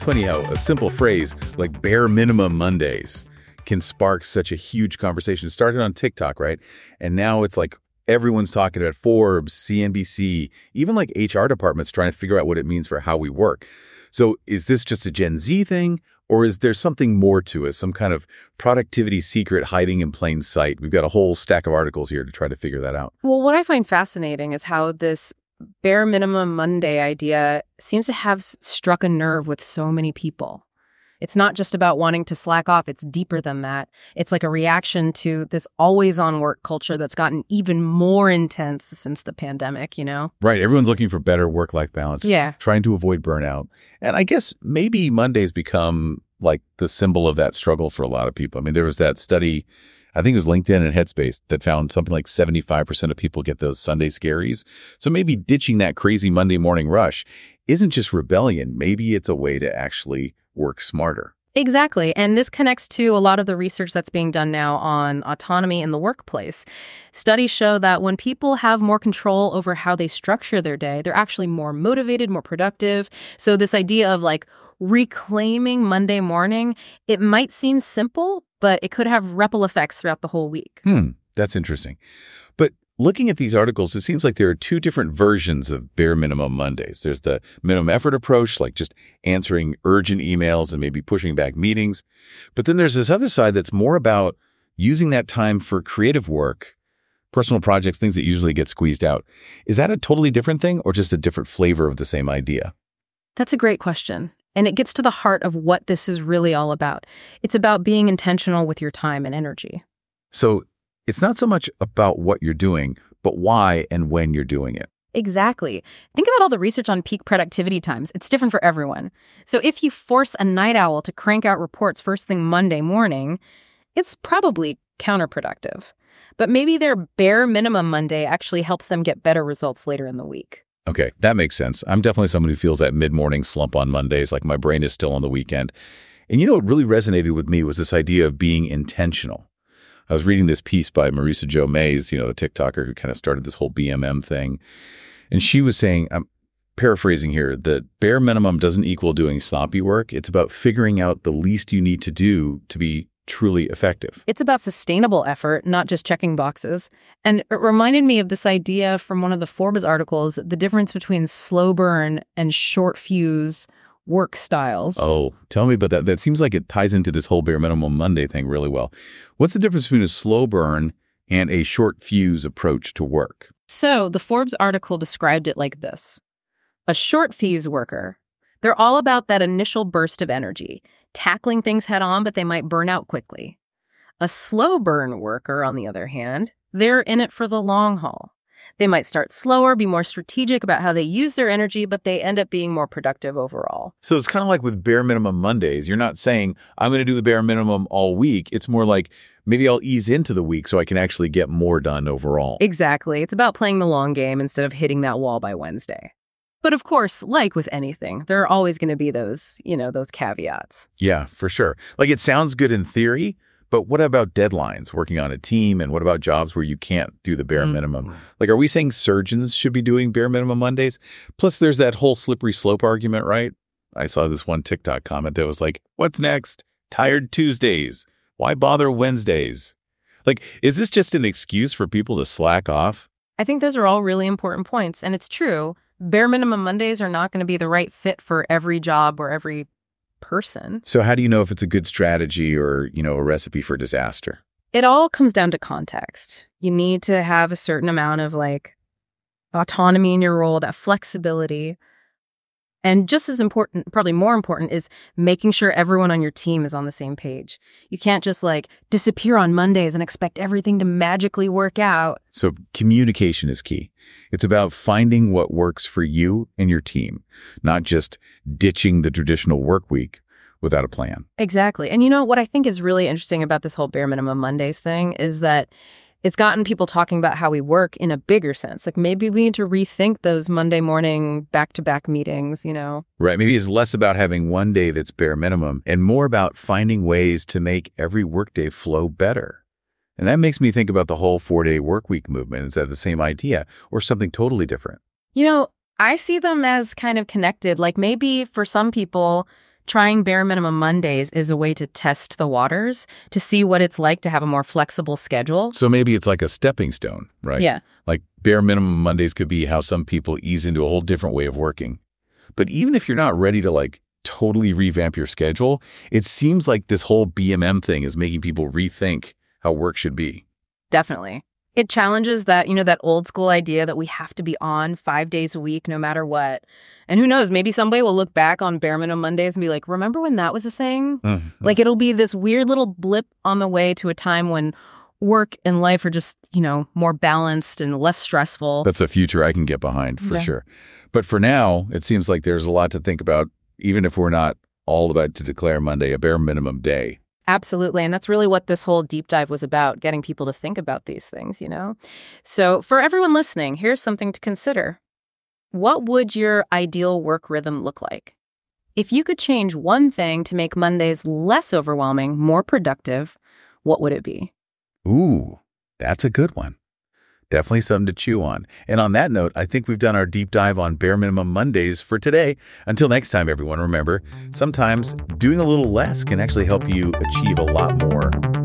funny how a simple phrase like bare minimum Mondays can spark such a huge conversation. It started on TikTok, right? And now it's like everyone's talking about Forbes, CNBC, even like HR departments trying to figure out what it means for how we work. So is this just a Gen Z thing, or is there something more to it, some kind of productivity secret hiding in plain sight? We've got a whole stack of articles here to try to figure that out. Well, what I find fascinating is how this bare minimum Monday idea seems to have struck a nerve with so many people. It's not just about wanting to slack off. It's deeper than that. It's like a reaction to this always-on work culture that's gotten even more intense since the pandemic, you know? Right. Everyone's looking for better work-life balance. Yeah. Trying to avoid burnout. And I guess maybe Mondays become like the symbol of that struggle for a lot of people. I mean, there was that study, I think it was LinkedIn and Headspace, that found something like 75% of people get those Sunday scaries. So maybe ditching that crazy Monday morning rush isn't just rebellion. Maybe it's a way to actually work smarter. Exactly. And this connects to a lot of the research that's being done now on autonomy in the workplace. Studies show that when people have more control over how they structure their day, they're actually more motivated, more productive. So this idea of like reclaiming Monday morning, it might seem simple, but it could have ripple effects throughout the whole week. That's interesting. But looking at these articles, it seems like there are two different versions of bare minimum Mondays. There's the minimum effort approach, like just answering urgent emails and maybe pushing back meetings. But then there's this other side that's more about using that time for creative work, personal projects, things that usually get squeezed out. Is that a totally different thing or just a different flavor of the same idea? That's a great question. And it gets to the heart of what this is really all about. It's about being intentional with your time and energy. So it's not so much about what you're doing, but why and when you're doing it. Exactly. Think about all the research on peak productivity times. It's different for everyone. So if you force a night owl to crank out reports first thing Monday morning, it's probably counterproductive. But maybe their bare minimum Monday actually helps them get better results later in the week. Okay, that makes sense. I'm definitely someone who feels that mid-morning slump on Mondays, like my brain is still on the weekend. And you know what really resonated with me was this idea of being intentional. I was reading this piece by Marisa Jo Mays, the TikToker who kind of started this whole BMM thing. And she was saying, I'm paraphrasing here, that bare minimum doesn't equal doing sloppy work. It's about figuring out the least you need to do to be truly effective. It's about sustainable effort, not just checking boxes. And it reminded me of this idea from one of the Forbes articles, the difference between slow burn and short fuse work styles. Oh, tell me about that. That seems like it ties into this whole bare minimum Monday thing really well. What's the difference between a slow burn and a short fuse approach to work? So the Forbes article described it like this. A short fuse worker, they're all about that initial burst of energy, tackling things head on, but they might burn out quickly. A slow burn worker, on the other hand, they're in it for the long haul. They might start slower, be more strategic about how they use their energy, but they end up being more productive overall. So it's kind of like with bare minimum Mondays. You're not saying, I'm going to do the bare minimum all week. It's more like, maybe I'll ease into the week so I can actually get more done overall. Exactly. It's about playing the long game instead of hitting that wall by Wednesday. But of course, like with anything, there are always going to be those caveats. Yeah, for sure. Like it sounds good in theory, but what about deadlines, working on a team, and what about jobs where you can't do the bare minimum? Like, are we saying surgeons should be doing bare minimum Mondays? Plus, there's that whole slippery slope argument, right? I saw this one TikTok comment that was like, what's next? Tired Tuesdays. Why bother Wednesdays? Like, is this just an excuse for people to slack off? I think those are all really important points, and it's true. Bare minimum Mondays are not going to be the right fit for every job or every person. So how do you know if it's a good strategy or, a recipe for disaster? It all comes down to context. You need to have a certain amount of autonomy in your role, that flexibility. And just as important, probably more important, is making sure everyone on your team is on the same page. You can't just disappear on Mondays and expect everything to magically work out. So communication is key. It's about finding what works for you and your team, not just ditching the traditional work week without a plan. Exactly. And what I think is really interesting about this whole bare minimum Mondays thing is that it's gotten people talking about how we work in a bigger sense. Like maybe we need to rethink those Monday morning back-to-back meetings, Right. Maybe it's less about having one day that's bare minimum and more about finding ways to make every workday flow better. And that makes me think about the whole 4-day work week movement. Is that the same idea or something totally different? I see them as kind of connected. Like maybe for some people, Trying bare minimum Mondays is a way to test the waters, to see what it's like to have a more flexible schedule. So maybe it's like a stepping stone, right? Yeah. Like bare minimum Mondays could be how some people ease into a whole different way of working. But even if you're not ready to totally revamp your schedule, it seems like this whole BMM thing is making people rethink how work should be. Definitely. It challenges that, that old school idea that we have to be on 5 days a week, no matter what. And who knows, maybe somebody will look back on bare minimum Mondays and be like, remember when that was a thing? Mm-hmm. It'll be this weird little blip on the way to a time when work and life are just, more balanced and less stressful. That's a future I can get behind for sure. But for now, it seems like there's a lot to think about, even if we're not all about to declare Monday a bare minimum day. Absolutely. And that's really what this whole deep dive was about, getting people to think about these things, So for everyone listening, here's something to consider. What would your ideal work rhythm look like? If you could change one thing to make Mondays less overwhelming, more productive, what would it be? Ooh, that's a good one. Definitely something to chew on. And on that note, I think we've done our deep dive on bare minimum Mondays for today. Until next time, everyone, remember, sometimes doing a little less can actually help you achieve a lot more